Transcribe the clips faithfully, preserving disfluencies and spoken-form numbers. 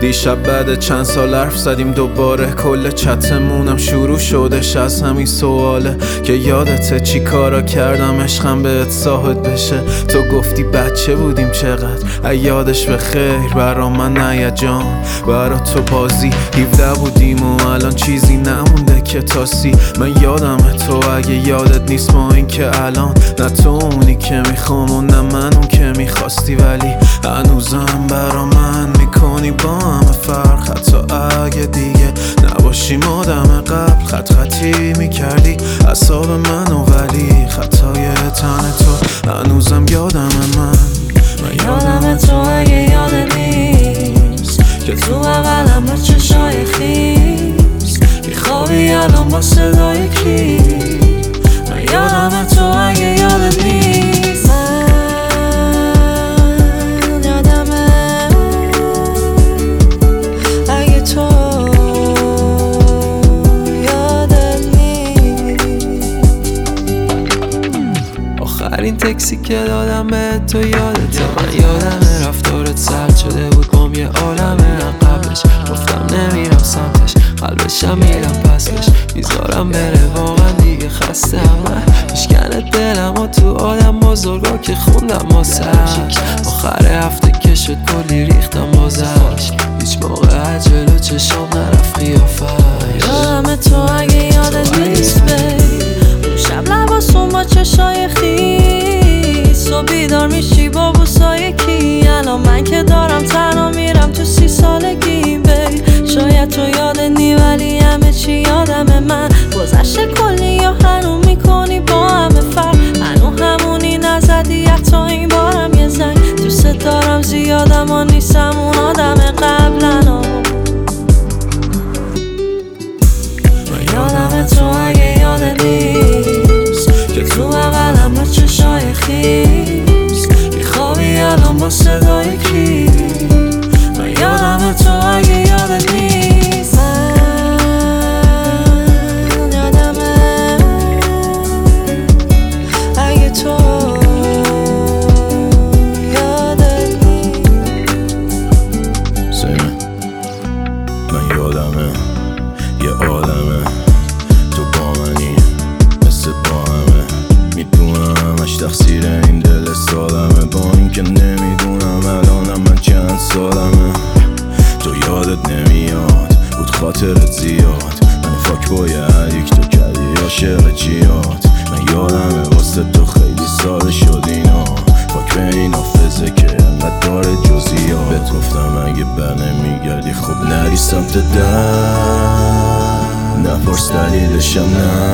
دیشب بعد چند سال حرف زدیم دوباره، کل چتمونم شروع شدش از همین سواله که یادته چی کارا کردم عشقم بهت ساحت بشه. تو گفتی بچه بودیم چقدر یادش به خیر، برا من نه جان برا تو بازی. هفده بودیم و الان چیزی نمونده که تاسی. من یادمه تو اگه یادت نیست ما این که الان نه تو اونی که میخوام و نه من اون که میخواستی، ولی هنوزم برا من میکنی با همه فرق. حتی اگه دیگه نباشیم آدم قبل، خط خطی میکردی اعصاب منو، ولی خطای تن تو هنوزم یادم من. من یادم تو اگه یادت نیست که تو اولم با چشای خیس میخوابی الان با صدای کی. من یادم تو اگه یادت نیست، من یادمه اگه تو یادت نیست. آخرین تکسی که دادم به تو یادته؟ من یادمه رفتارت سرد شده بود بام یه عالمه. من قبلش گفتم نمیرم سمتش، قلبشم میرم پسش، میذارم بره واقعا دیگه خسته همه. میشکنه دلم و تو آدم بزرگا که خوندم واسش. آخر هفته که شد کلی ریختم بازش، هیچ موقع جلو چشم نرفت قیافش. یادم تو اگه یادت نیست بی اون شب لباسون با چشای خیس و بیدار میشی با بوسای کی. الان من که دارم تنها میرم تو سی سالگی بی. شاید تو یادت نی ولی همه چی یادم من. گذشته کلی یا هنو میکنی با همه فرق، هنو همونی نزدی حتی این بارم یه زنگ. دوست دارم زیادم و نیستم اون آدم قبلنو. من یادم تو اگه یادت نیست که تو اولم با چشای خیس میخوابی الان با صدای کی. من یادم تو اگه یادت نیست، من یادمه اگه تو یادت نیست. سیمه من یادمه یه عالمه تو با منی مثل با همه. میدونم همش تقصیر این دل سالمه، با این که نمیدونم الانم من چند سالمه. تو یادت نمیاد بود خاطرت زیاد، من فاک باید یک تو کردی عاشق جیاد. من یادمه واسه تو خیلی سال شد اینا، فاک به این حافظه که انقدر داره جزئیات. بهت گفتم اگه بر نمیگردی خب نری سمت در، نپرس دلیلشم نه،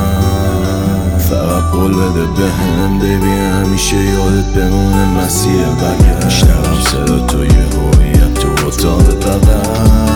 فقط قول بده بهم بیبی همیشه یادت بمونه مسیر برگرد. میشنوم صدا تو یه هویت تو اتاق بغل،